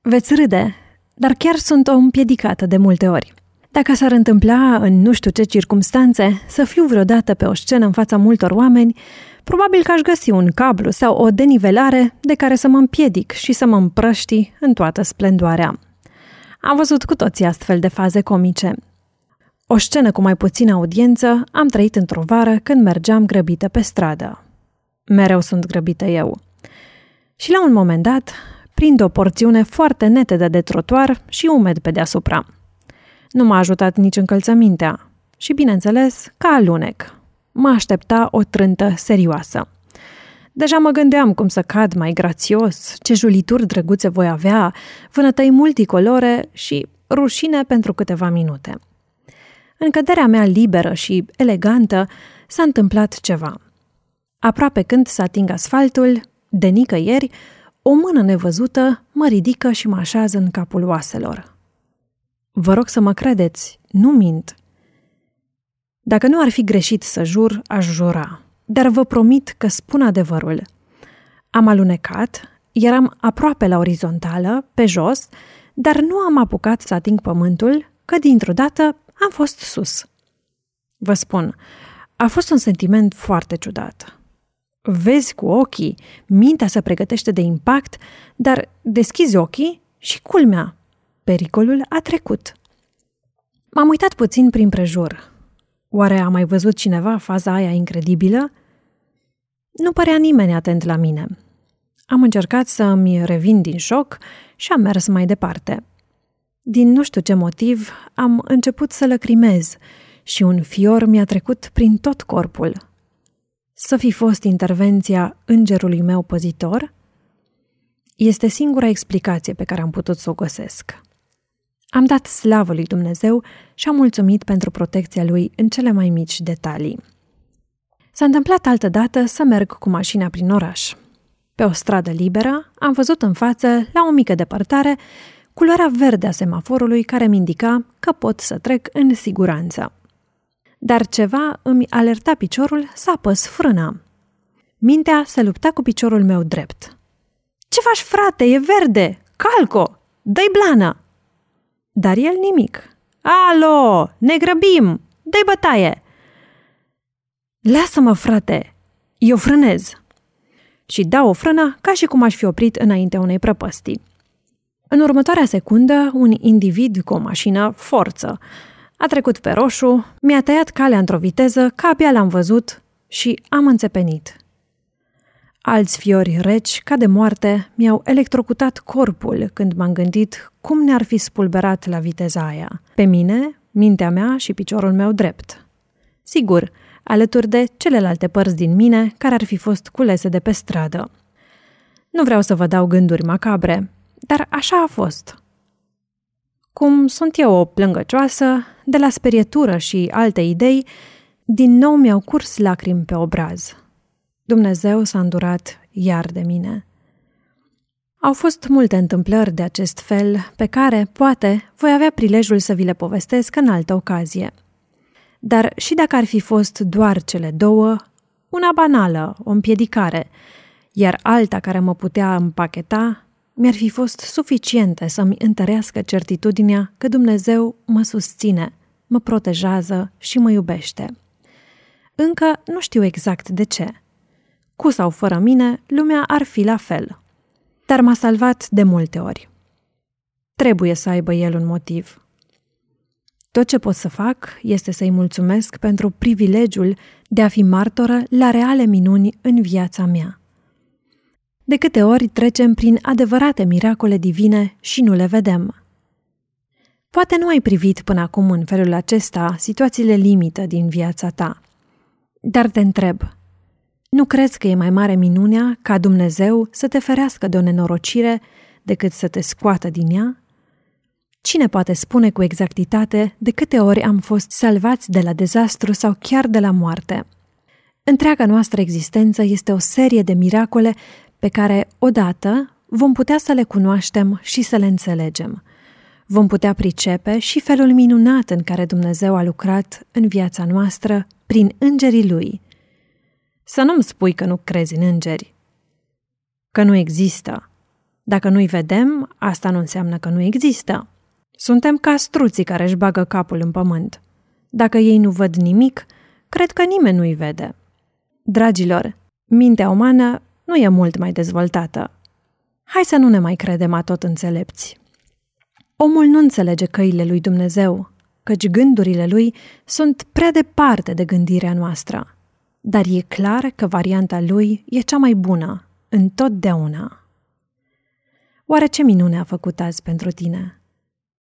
Veți râde, dar chiar sunt o împiedicată de multe ori. Dacă s-ar întâmpla în nu știu ce circumstanțe să fiu vreodată pe o scenă în fața multor oameni, probabil că aș găsi un cablu sau o denivelare de care să mă împiedic și să mă împrăști în toată splendoarea. Am văzut cu toții astfel de faze comice. O scenă cu mai puțină audiență am trăit într-o vară când mergeam grăbită pe stradă. Mereu sunt grăbită eu. Și la un moment dat, prind o porțiune foarte netedă de trotuar și umed pe deasupra. Nu m-a ajutat nici încălțămintea și, bineînțeles, ca alunec. Mă aștepta o trântă serioasă. Deja mă gândeam cum să cad mai grațios, ce julituri drăguțe voi avea, vânătăi multicolore și rușine pentru câteva minute. În căderea mea liberă și elegantă s-a întâmplat ceva. Aproape când să ating asfaltul, de nicăieri, o mână nevăzută mă ridică și mă așează în capul oaselor. Vă rog să mă credeți, nu mint. Dacă nu ar fi greșit să jur, aș jura, dar vă promit că spun adevărul. Am alunecat, eram aproape la orizontală, pe jos, dar nu am apucat să ating pământul, că dintr-o dată am fost sus. Vă spun, a fost un sentiment foarte ciudat. Vezi cu ochii, mintea se pregătește de impact, dar deschizi ochii și culmea, pericolul a trecut. M-am uitat puțin prin prejur. Oare a mai văzut cineva faza aia incredibilă? Nu părea nimeni atent la mine. Am încercat să îmi revin din șoc și am mers mai departe. Din nu știu ce motiv, am început să lăcrimez și un fior mi-a trecut prin tot corpul. Să fi fost intervenția îngerului meu păzitor? Este singura explicație pe care am putut să o găsesc. Am dat slavă lui Dumnezeu și am mulțumit pentru protecția lui în cele mai mici detalii. S-a întâmplat altădată să merg cu mașina prin oraș. Pe o stradă liberă am văzut în față, la o mică depărtare, culoarea verde a semaforului care mi indica că pot să trec în siguranță. Dar ceva îmi alerta piciorul să apăs frâna. Mintea se lupta cu piciorul meu drept. Ce faci, frate? E verde! Calco! Dă-i blană! Dar el nimic. Alo! Ne grăbim! Dă-i bătaie! Lasă-mă, frate! Eu frânez! Și dau o frână ca și cum aș fi oprit înaintea unei prăpăstii. În următoarea secundă, un individ cu o mașină forță a trecut pe roșu, mi-a tăiat calea într-o viteză că abia l-am văzut și am înțepenit. Alți fiori reci, ca de moarte, mi-au electrocutat corpul când m-am gândit cum ne-ar fi spulberat la viteza aia. Pe mine, mintea mea și piciorul meu drept. Sigur, alături de celelalte părți din mine care ar fi fost culese de pe stradă. Nu vreau să vă dau gânduri macabre, dar așa a fost. Cum sunt eu o plângăcioasă, de la sperietură și alte idei, din nou mi-au curs lacrimi pe obraz. Dumnezeu s-a îndurat iar de mine. Au fost multe întâmplări de acest fel, pe care, poate, voi avea prilejul să vi le povestesc în altă ocazie. Dar și dacă ar fi fost doar cele două, una banală, o împiedicare, iar alta care mă putea împacheta, mi-ar fi fost suficiente să-mi întărească certitudinea că Dumnezeu mă susține, mă protejează și mă iubește. Încă nu știu exact de ce. Cu sau fără mine, lumea ar fi la fel. Dar m-a salvat de multe ori. Trebuie să aibă el un motiv. Tot ce pot să fac este să-i mulțumesc pentru privilegiul de a fi martoră la reale minuni în viața mea. De câte ori trecem prin adevărate miracole divine și nu le vedem. Poate nu ai privit până acum în felul acesta situațiile limită din viața ta. Dar te întreb, nu crezi că e mai mare minunea ca Dumnezeu să te ferească de o nenorocire decât să te scoată din ea? Cine poate spune cu exactitate de câte ori am fost salvați de la dezastru sau chiar de la moarte? Întreaga noastră existență este o serie de miracole pe care, odată, vom putea să le cunoaștem și să le înțelegem. Vom putea pricepe și felul minunat în care Dumnezeu a lucrat în viața noastră prin îngerii Lui. Să nu-mi spui că nu crezi în îngeri, că nu există. Dacă nu-i vedem, asta nu înseamnă că nu există. Suntem ca struții care își bagă capul în pământ. Dacă ei nu văd nimic, cred că nimeni nu-i vede. Dragilor, mintea umană nu e mult mai dezvoltată. Hai să nu ne mai credem atot înțelepți. Omul nu înțelege căile lui Dumnezeu, căci gândurile lui sunt prea departe de gândirea noastră. Dar e clar că varianta lui e cea mai bună, întotdeauna. Oare ce minune a făcut azi pentru tine?